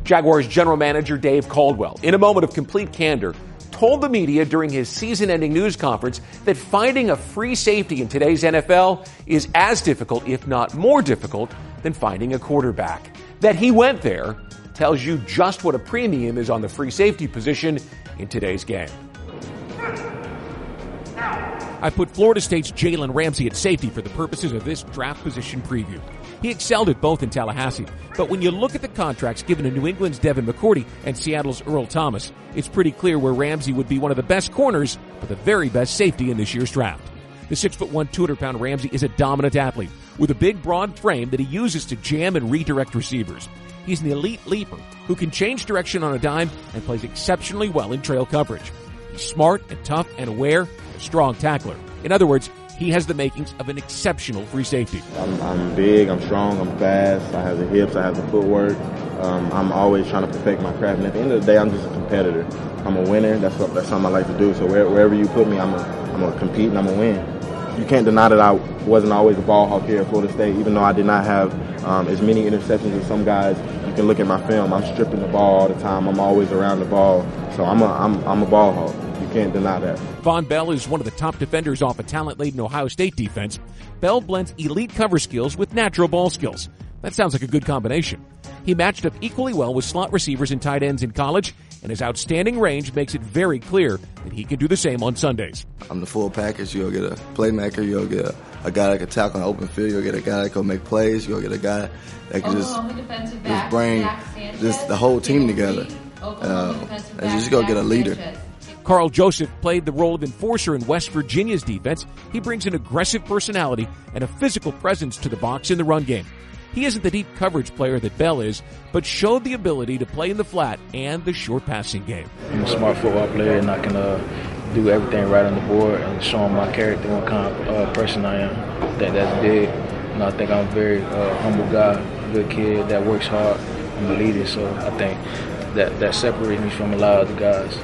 Jaguars general manager Dave Caldwell, in a moment of complete candor, told the media during his season-ending news conference that finding a free safety in today's NFL is as difficult, if not more difficult, than finding a quarterback. That he went there tells you just what a premium is on the free safety position in today's game. I put Florida State's Jalen Ramsey at safety for the purposes of this draft position preview. He excelled at both in Tallahassee, but when you look at the contracts given to New England's Devin McCourty and Seattle's Earl Thomas, it's pretty clear where Ramsey would be one of the best corners, but the very best safety in this year's draft. The 6'1", 200-pound Ramsey is a dominant athlete with a big, broad frame that he uses to jam and redirect receivers. He's an elite leaper who can change direction on a dime and plays exceptionally well in trail coverage. He's smart and tough and aware and a strong tackler. In other words, he has the makings of an exceptional free safety. I'm big, I'm strong, I'm fast, I have the hips, I have the footwork. I'm always trying to perfect my craft, and at the end of the day, I'm just a competitor. I'm a winner, that's something I like to do, so wherever you put me, I'm going to compete and I'm going to win. You can't deny that I wasn't always a ball hawk here at Florida State, even though I did not have as many interceptions as some guys. You can look at my film, I'm stripping the ball all the time, I'm always around the ball, so I'm a ball hawk. You can't deny that. Vonn Bell is one of the top defenders off a talent-laden Ohio State defense. Bell blends elite cover skills with natural ball skills. That sounds like a good combination. He matched up equally well with slot receivers and tight ends in college, and his outstanding range makes it very clear that he can do the same on Sundays. I'm the full package. You'll get a playmaker. You'll get a guy that can tackle on open field. You'll get a guy that can make plays. You'll get a guy that can just bring just the whole team together. And just go get a leader. Carl Joseph played the role of enforcer in West Virginia's defense. He brings an aggressive personality and a physical presence to the box in the run game. He isn't the deep coverage player that Bell is, but showed the ability to play in the flat and the short passing game. I'm a smart football player, and I can do everything right on the board and show them my character, what kind of person I am. That's big. And I think I'm a very humble guy, a good kid that works hard. I'm a leader, so I think that separates me from a lot of other guys.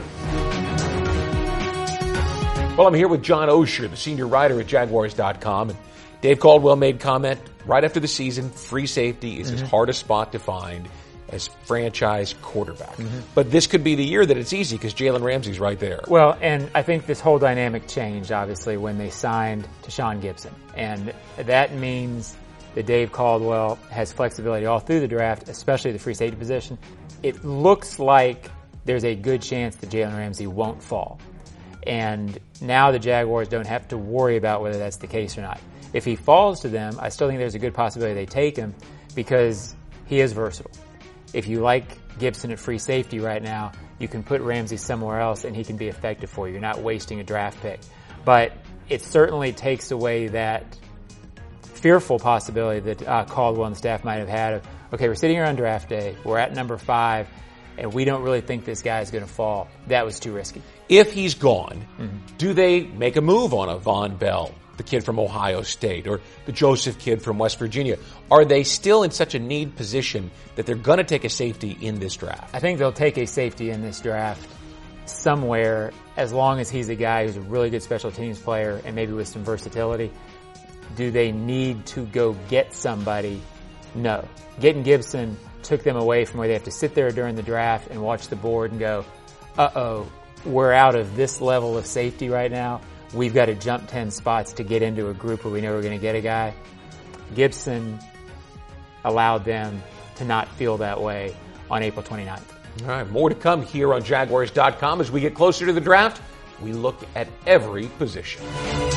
Well, I'm here with John Osher, the senior writer at Jaguars.com. And Dave Caldwell made comment right after the season, free safety is as hard a spot to find as franchise quarterback. But this could be the year that it's easy because Jalen Ramsey's right there. Well, and I think this whole dynamic changed, obviously, when they signed Tashaun Gipson. And that means that Dave Caldwell has flexibility all through the draft, especially the free safety position. It looks like there's a good chance that Jalen Ramsey won't fall. And now the Jaguars don't have to worry about whether that's the case or not. If he falls to them, I still think there's a good possibility they take him because he is versatile. If you like Gipson at free safety right now, you can put Ramsey somewhere else and he can be effective for you. You're not wasting a draft pick. But it certainly takes away that fearful possibility that Caldwell and the staff might have had of, okay, we're sitting here on draft day, we're at number 5, and we don't really think this guy is going to fall. That was too risky. If he's gone, do they make a move on a Vonn Bell, the kid from Ohio State, or the Joseph kid from West Virginia? Are they still in such a need position that they're going to take a safety in this draft? I think they'll take a safety in this draft somewhere as long as he's a guy who's a really good special teams player and maybe with some versatility. Do they need to go get somebody? No. Getting Gipson took them away from where they have to sit there during the draft and watch the board and go, uh-oh, we're out of this level of safety right now. We've got to jump 10 spots to get into a group where we know we're going to get a guy. Gipson allowed them to not feel that way on April 29th. All right, more to come here on Jaguars.com. As we get closer to the draft, we look at every position.